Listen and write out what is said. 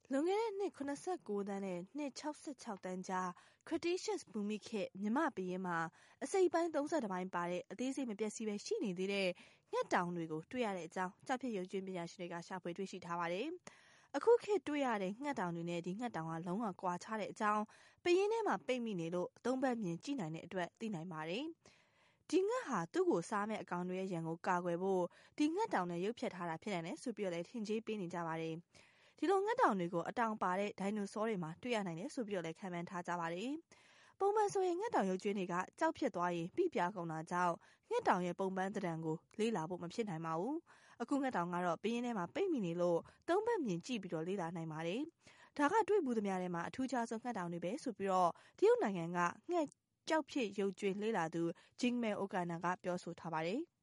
လွန်ခဲ့တဲ့နှစ်89တန်းနဲ့နှစ်66တန်းကြား Cretaceous ဘူမိခေတ်မြမပယင်းမှာအစိတ်ပိုင်း32ပိုင်းပါတဲ့အသေးစိတ်မပျက်စီးပဲရှိနေသေးတဲ့ငှက်တောင်တွေကိုတွေ့ရတဲ့အကြောင်းကျောက်ဖြစ်ရုပ်ကြွင်းပညာရှင်တွေကရှာဖွေတွေ့ရှိထားပါတယ်။အခုခေတ်တွေ့ရတဲ့ငှက်တောင်တွေနဲ့ဒီငှက်တောင်ကလုံးဝကွာခြားတဲ့အကြောင်းပယင်းထဲမှာပိတ်မိနေလို့အသုံးပတ်မြင်ကြည့်နိုင်တဲ့အတွက်သိနိုင်ပါတယ်။ဒီငှက်ဟာသူ့ကိုစားမဲ့အကောင်တွေရဲ့ရန်ကိုကာကွယ်ဖို့ဒီငှက်တောင်နဲ့ရုပ်ဖြတ်ထားတာဖြစ်နိုင်တယ်ဆိုပြီးတော့လည်းထင်ကြေးပေးနေကြပါတယ်။ဒီလိုငှက်တောင်တွေကိုအတောင်ပါတဲ့ဒိုင်နိုဆောတွေမှာတွေ့ရနိုင်တယ်ဆိုပြီးတော့လည်းခံမှန်းထားကြပါတယ်။ပုံမှန်ဆိုရင်ငှက်တောင်ရုပ်ကြွင်းတွေကကြောက်ဖြစ်သွားရင်ပြပြကုန်တာကြောင့်ငှက်တောင်ရဲ့ပုံပန်းသဏ္ဍာန်ကိုလေ့လာဖို့မဖြစ်နိုင်ပါဘူး။အခုငှက်တောင်ကတော့ပယင်းထဲမှာပိတ်မိနေလို့သုံးဘက်မြင်ကြည့်ပြီးတော့လေ့လာနိုင်ပါတယ်။ဒါကတွေ့ဘူးသမျှထဲမှာအထူးခြားဆုံးငှက်တောင်တွေပဲဆိုပြီးတော့တရုတ်နိုင်ငံကငှက်ကြောက်ဖြစ်ရုပ်ကြွင်းလေ့လာသူ Jingmei Okana ကပြောဆိုထားပါတယ်။